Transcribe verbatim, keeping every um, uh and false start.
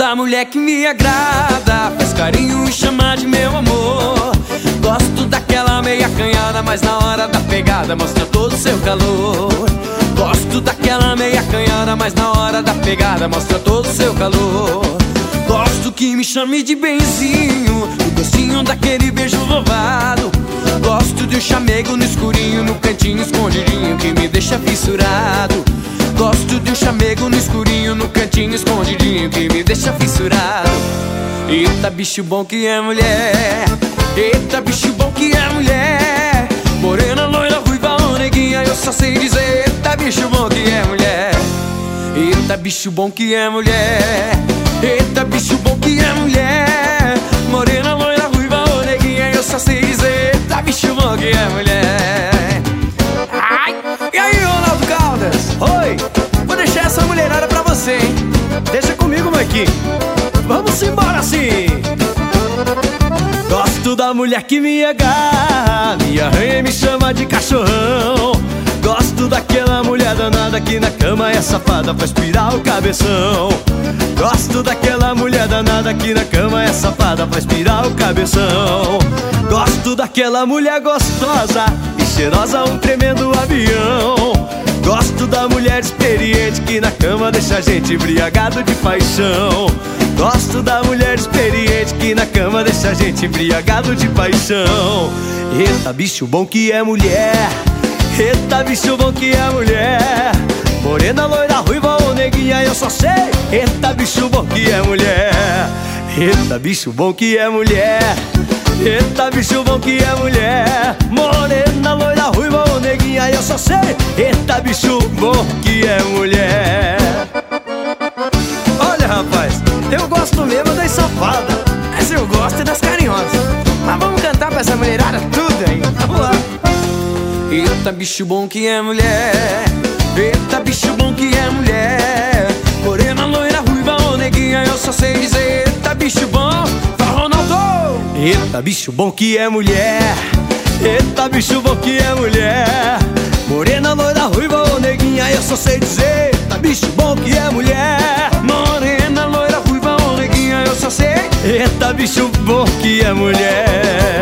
da mulher que me agrada, faz carinho e chama de meu amor. Gosto daquela meia canhada, mas na hora da pegada mostra todo o seu calor. Gosto daquela meia canhada, mas na hora da pegada mostra todo o seu calor. Gosto que me chame de benzinho, o gostinho daquele beijo roubado. Gosto de um chamego no escurinho, no cantinho escondidinho que me deixa fissurado. Gosto de um chamego no escurinho, no cantinho escondidinho que me deixa fissurado. Eita bicho bom que é mulher, eita bicho bom que é mulher. Morena, loira, ruiva ou neguinha, eu só sei dizer eita bicho bom que é mulher. Eita bicho bom que é mulher, eita bicho bom que é mulher. Morena, loira, ruiva ou neguinha, eu só sei dizer eita bicho bom que é mulher. Ai. E aí, Ronaldo Caldas? Oi, vou deixar essa mulherada pra você, hein? Deixa comigo, Marquinhos. Vamos embora sim. Gosto da mulher que me agarra, me arranha e me chama de cachorrão. Gosto daquela mulher danada que na cama é safada, faz pirar o cabeção. Gosto daquela mulher danada que na cama é safada, faz pirar o cabeção. Gosto daquela mulher gostosa e cheirosa, um tremendo avião. Gosto da mulher experiente que na cama deixa a gente embriagado de paixão. Gosto da mulher experiente que na cama deixa a gente embriagado de paixão. Eita bicho bom que é mulher, eita bicho bom que é mulher. Morena, loira, ruiva ou neguinha, eu só sei eita bicho bom que é mulher. Eita bicho bom que é mulher, eita bicho bom que é mulher. Morena, loira, ruiva ou neguinha, eu só sei eita bicho bom que é mulher. Olha rapaz, eu gosto mesmo das safadas, Mas eu gosto das carinhosas. Mas vamos cantar pra essa mulherada tudo aí. vamos lá. Eita bicho bom que é mulher, eita bicho bom que é mulher. Morena, loira, ruiva ou neguinha, eu só sei dizer eita bicho bom. Fala, Ronaldo! Eita bicho bom que é mulher, eita bicho bom que é mulher. Morena, loira, ruiva ou neguinha, eu só sei dizer eita bicho bom que é mulher. Morena, loira, ruiva ou neguinha, eu só sei Eita bicho bom que é mulher.